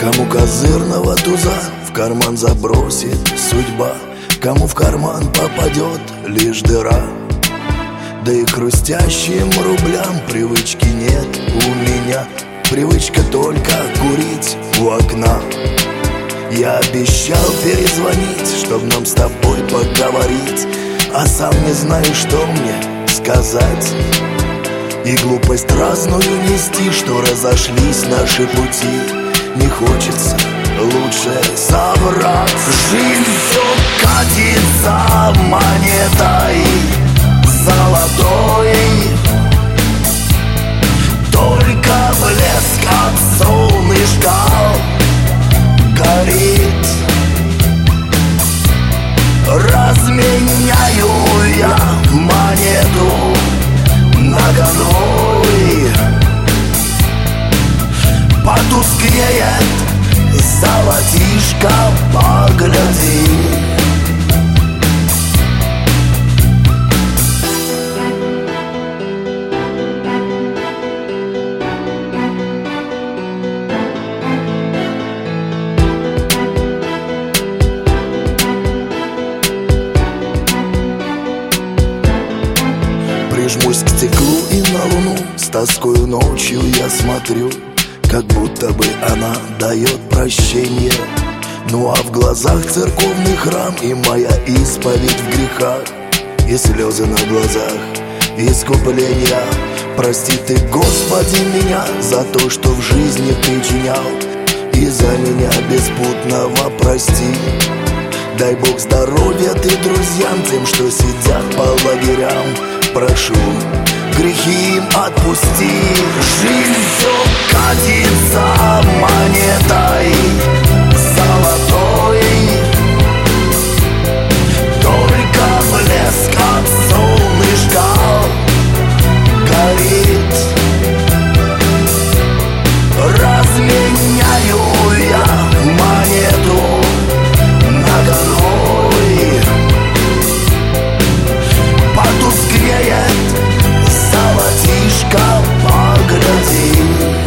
Кому козырного туза в карман забросит судьба, кому в карман попадет лишь дыра. Да и к хрустящим рублям привычки нет у меня. Привычка только курить у окна. Я обещал перезвонить, чтоб нам с тобой поговорить, а сам не знаю, что мне сказать. И глупость разную нести, что разошлись наши пути. Не хочется, лучше соврать. Жизнь все катится монетой золотой, только блеск от солнышка горит. Разменяю я монету нагоной, потускнеет золотишко, погляди. Прижмусь к стеклу и на луну, с тоскою ночью я смотрю, как будто бы она дает прощение. Ну а в глазах церковный храм и моя исповедь в грехах, и слезы на глазах искупления. Прости ты, Господи, меня за то, что в жизни причинял, и за меня беспутного прости. Дай Бог здоровья ты друзьям, тем, что сидят по лагерям. Прошу, грехи им отпусти. Жизнь все катится монетой золотой, только блеск от солнышка горит. Разменяю я монету нагоной, потускнеет золотишко, погляди.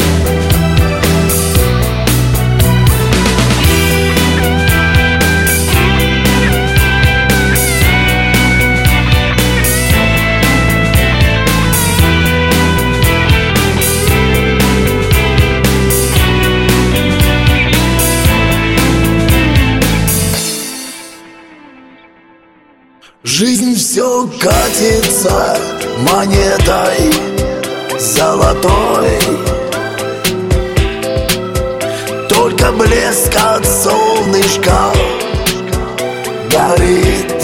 Жизнь все катится монетой золотой, только блеск от солнышка горит.